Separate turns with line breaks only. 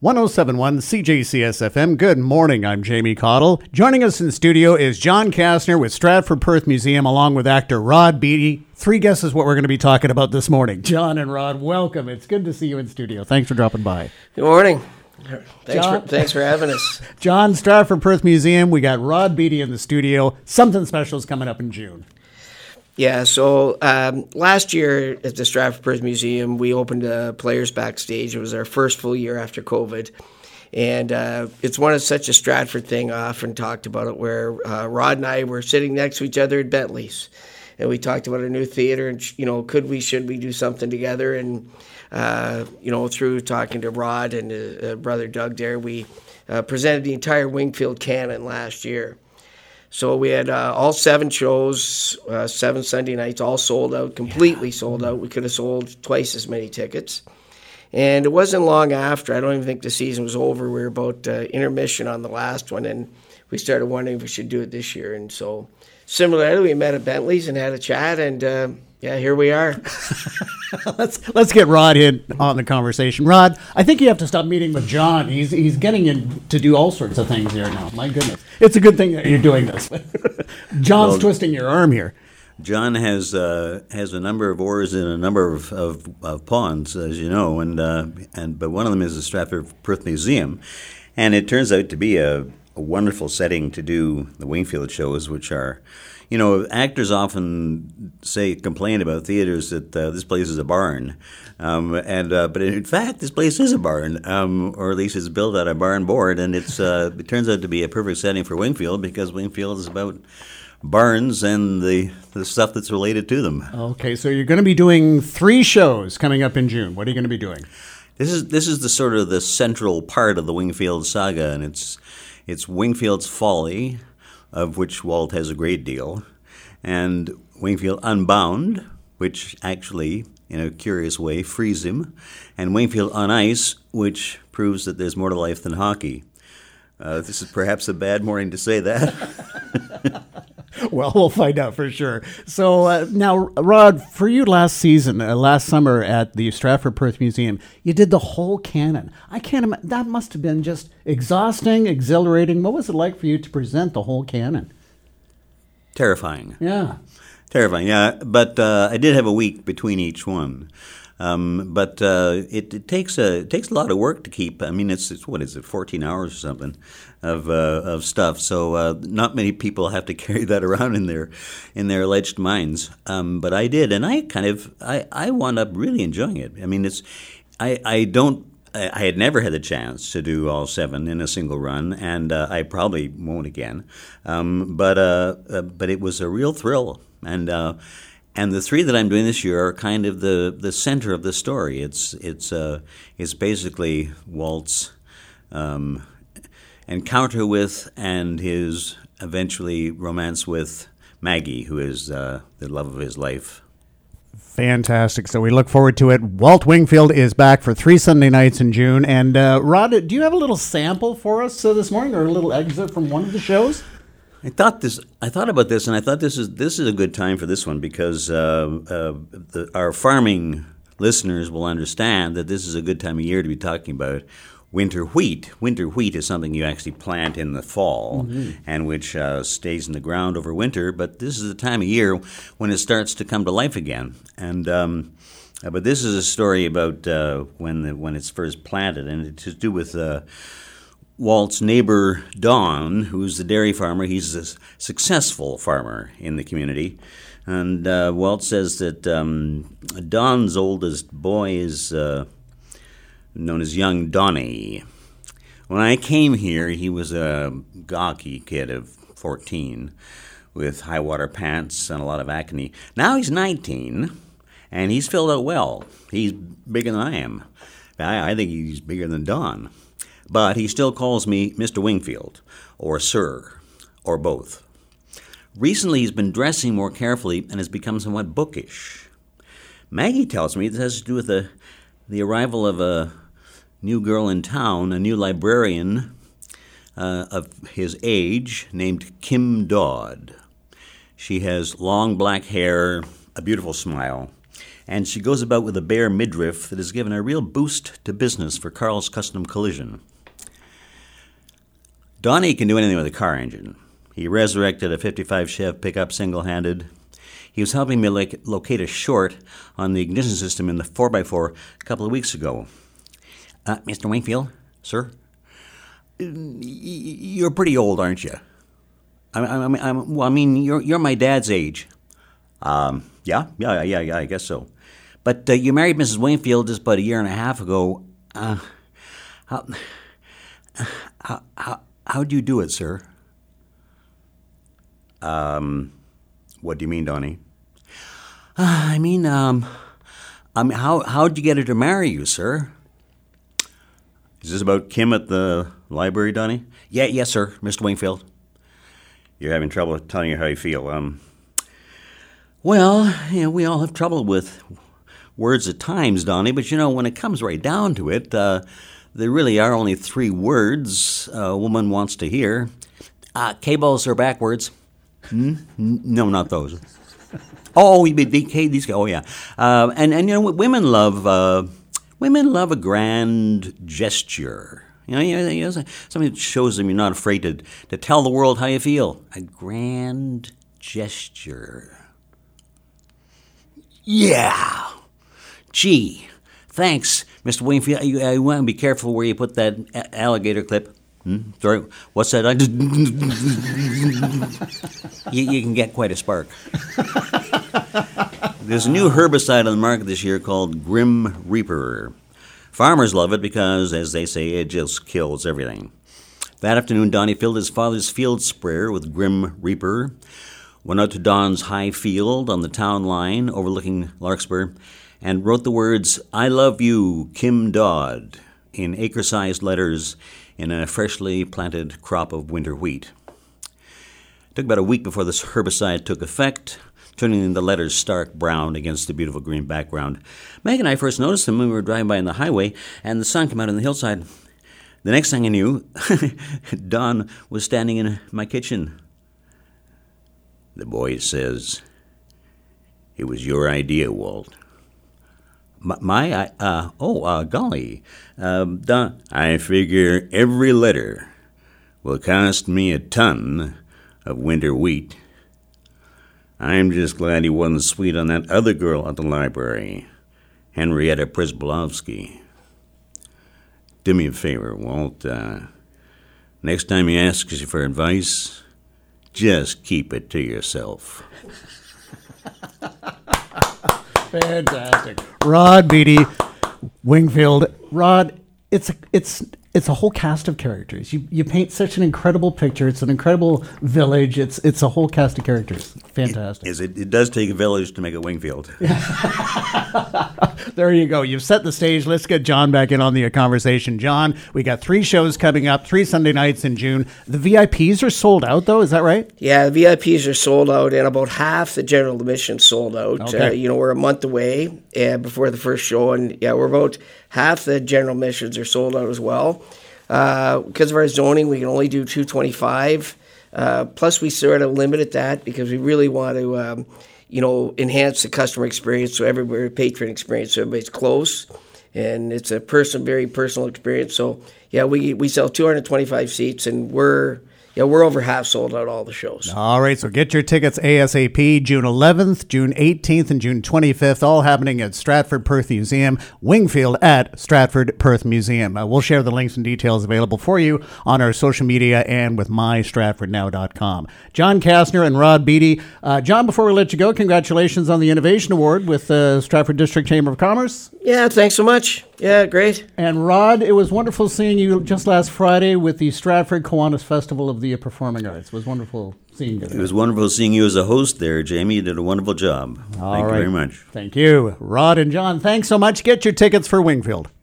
1071 CJCS FM. Good morning. I'm Jamie Cottle. Joining us in the studio is John Kastner with Stratford Perth Museum, along with actor Rod Beatty. Three guesses what we're going to be talking about this morning. John and Rod, welcome. It's good to see you in studio. Thanks for dropping by.
Good morning. Thanks for having us.
John, Stratford Perth Museum. We got Rod Beatty in the studio. Something special is coming up in June.
Yeah, so last year at the Stratford Perth Museum, we opened Players Backstage. It was our first full year after COVID. And it's such a Stratford thing. I often talked about it where Rod and I were sitting next to each other at Bentley's. And we talked about our new theater and, should we do something together? And, through talking to Rod and brother Doug there, we presented the entire Wingfield canon last year. So we had all 7 shows, 7 Sunday nights, all sold out, completely sold out. We could have sold twice as many tickets. And it wasn't long after, I don't even think the season was over, we were about intermission on the last one, and we started wondering if we should do it this year. And so similarly, we met at Bentley's and had a chat, and here we are.
Let's get Rod in on the conversation. Rod, I think you have to stop meeting with John. He's getting in to do all sorts of things here now. My goodness. It's a good thing that you're doing this. John's twisting your arm here.
John has a number of oars in a number of ponds, as you know, but one of them is the Stratford Perth Museum, and it turns out to be a wonderful setting to do the Wingfield shows, which are, actors often complain about theaters that this place is a barn, but in fact this place is a barn, or at least it's built out of barn board, and it turns out to be a perfect setting for Wingfield because Wingfield is about barns and the stuff that's related to them.
Okay, so you're going to be doing 3 shows coming up in June. What are you going to be doing?
This is the sort of the central part of the Wingfield saga, and it's Wingfield's Folly, of which Walt has a great deal, and Wingfield Unbound, which actually, in a curious way, frees him, and Wingfield on Ice, which proves that there's more to life than hockey. This is perhaps a bad morning to say that.
Well, we'll find out for sure. So now, Rod, for you last summer at the Stratford Perth Museum, you did the whole canon. I can't imagine. That must have been just exhausting, exhilarating. What was it like for you to present the whole canon?
Terrifying.
Yeah.
Terrifying, yeah. But I did have a week between each one. But it takes a lot of work to keep. I mean, it's 14 hours or something of stuff. So not many people have to carry that around in their alleged minds. But I did, and I wound up really enjoying it. I mean, I had never had the chance to do all 7 in a single run, and I probably won't again. But it was a real thrill, and the 3 that I'm doing this year are kind of the center of the story. It's basically Walt's encounter with and his eventually romance with Maggie, who is the love of his life.
Fantastic. So we look forward to it. Walt Wingfield is back for 3 Sunday nights in June. And Rod, do you have a little sample for us this morning, or a little excerpt from one of the shows?
I thought about this, and I thought this is a good time for this one because our farming listeners will understand that this is a good time of year to be talking about winter wheat. Winter wheat is something you actually plant in the fall, and which stays in the ground over winter. But this is the time of year when it starts to come to life again. And but this is a story about when it's first planted, and it's to do with Walt's neighbor, Don, who's the dairy farmer. He's a successful farmer in the community. And Walt says that Don's oldest boy is known as young Donnie. When I came here, he was a gawky kid of 14 with high-water pants and a lot of acne. Now he's 19, and he's filled out well. He's bigger than I am. I think he's bigger than Don. But he still calls me Mr. Wingfield, or Sir, or both. Recently, he's been dressing more carefully and has become somewhat bookish. Maggie tells me this has to do with the arrival of a new girl in town, a new librarian of his age named Kim Dodd. She has long black hair, a beautiful smile, and she goes about with a bare midriff that has given a real boost to business for Carl's Custom Collision. Donnie can do anything with a car engine. He resurrected a 55 Chev pickup single-handed. He was helping me locate a short on the ignition system in the 4x4 a couple of weeks ago. Mr. Wingfield, sir? You're pretty old, aren't you? I mean, you're my dad's age. Yeah, I guess so. But you married Mrs. Wingfield just about a year and a half ago. How'd you do it, sir? What do you mean, Donnie? I mean, how'd you get her to marry you, sir? Is this about Kim at the library, Donnie? Yes, sir, Mr. Wingfield. You're having trouble telling her how you feel. Well, we all have trouble with words at times, Donnie, but when it comes right down to it, there really are only 3 words a woman wants to hear. K-balls are backwards. No, not those. Oh, these. Oh, yeah. And women love a grand gesture. Something that shows them you're not afraid to tell the world how you feel. A grand gesture. Yeah. Gee, thanks, Mr. Wingfield. You want to be careful where you put that alligator clip. Sorry, what's that? You can get quite a spark. There's a new herbicide on the market this year called Grim Reaper. Farmers love it because, as they say, it just kills everything. That afternoon, Donnie filled his father's field sprayer with Grim Reaper, went out to Don's high field on the town line overlooking Larkspur, and wrote the words, "I love you, Kim Dodd," in acre-sized letters in a freshly planted crop of winter wheat. It took about a week before this herbicide took effect, turning the letters stark brown against the beautiful green background. Meg and I first noticed them when we were driving by on the highway, and the sun came out on the hillside. The next thing I knew, Don was standing in my kitchen. The boy says, "It was your idea, Walt." Golly. Don, I figure every letter will cost me a ton of winter wheat. I'm just glad he wasn't sweet on that other girl at the library, Henrietta Przybylowski. Do me a favor, Walt. Next time he asks you for advice, just keep it to yourself.
Fantastic. Rod Beatty, Wingfield. Rod, it's a whole cast of characters. You paint such an incredible picture. It's an incredible village. It's a whole cast of characters. Fantastic.
It does take a village to make a Wingfield.
There you go. You've set the stage. Let's get John back in on the conversation. John, we got 3 shows coming up, 3 Sunday nights in June. The VIPs are sold out, though. Is that right?
Yeah, the VIPs are sold out, and about half the general admission sold out.
Okay.
We're a month away before the first show, and we're about half the general admissions are sold out as well. Because of our zoning, we can only do 225. Plus, we sort of limited that because we really want to, enhance the customer experience, so everybody, patron experience, so everybody's close, and it's a very personal experience. So, we sell 225 seats, and we're over half sold out all the shows.
All right, so get your tickets ASAP. June 11th, June 18th, and June 25th, all happening at Stratford Perth Museum, Wingfield at Stratford Perth Museum. We'll share the links and details available for you on our social media and with mystratfordnow.com. John Kastner and Rod Beatty. John, before we let you go, congratulations on the Innovation Award with the Stratford District Chamber of Commerce.
Yeah, thanks so much. Yeah, great.
And Rod, it was wonderful seeing you just last Friday with the Stratford Kiwanis Festival of the Performing Arts. It was wonderful seeing you.
It was wonderful seeing you as a host there, Jamie. You did a wonderful job. Thank you very much.
Thank you. Rod and John, thanks so much. Get your tickets for Wingfield.